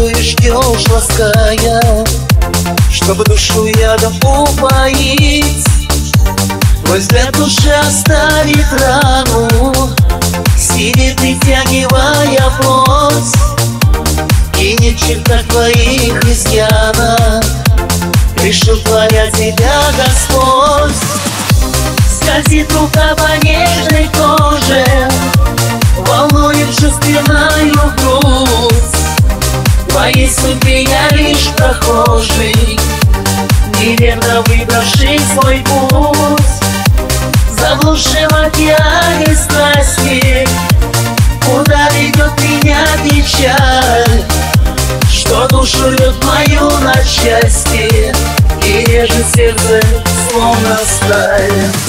и ждешь, лаская, чтобы душу ядом упоить. Твой взгляд уже оставит рану, синет, притягивая плоть. И нет черта твоих изъяна, решил творя тебя Господь. Скользит рука по нежной коже, волнует чувственную грудь. В твоей судьбе я лишь прохожий, неверно выбравший свой путь. Заблудший в океане страсти, куда ведет меня печаль, что душу рвет мою на части и режет сердце, словно сталь.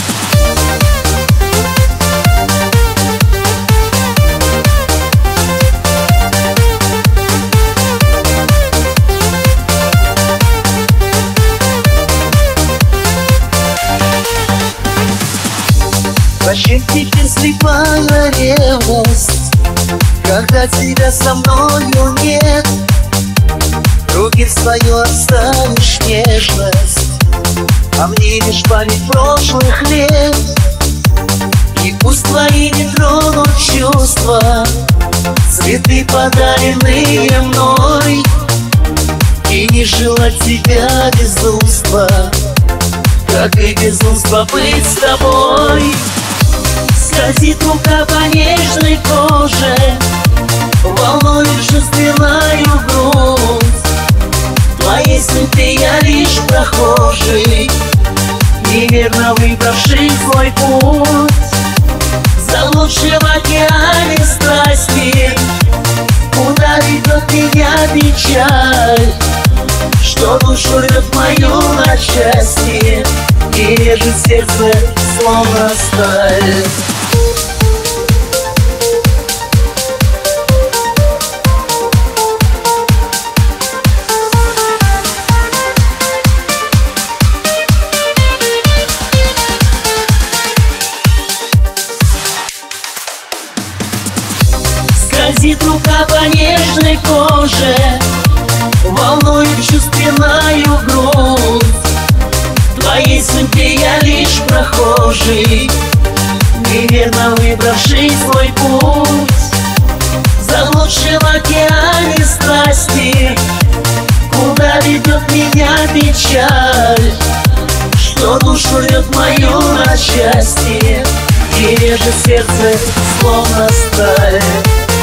Зачем теперь слепая ревность, когда тебя со мною нет? Руки в свою оставишь нежность, а мне лишь память прошлых лет. И пусть твои не тронут чувства, цветы, подаренные мной, и не желать тебя безумства, как и безумство быть с тобой. Скользит рука по нежной коже, волнует чувственную грудь. В твоей судьбе я лишь прохожий, неверно выбравший свой путь. Заблудший в океане страсти, куда ведет меня печаль, что душу рвет мою на части и режет сердце, словно сталь. Скользит рука по нежной коже, волнует чувственную грудь. В твоей судьбе я лишь прохожий, неверно выбравший свой путь. Заблудший в океане страсти, куда ведет меня печаль, что душу рвет мою на части и режет сердце, словно сталь.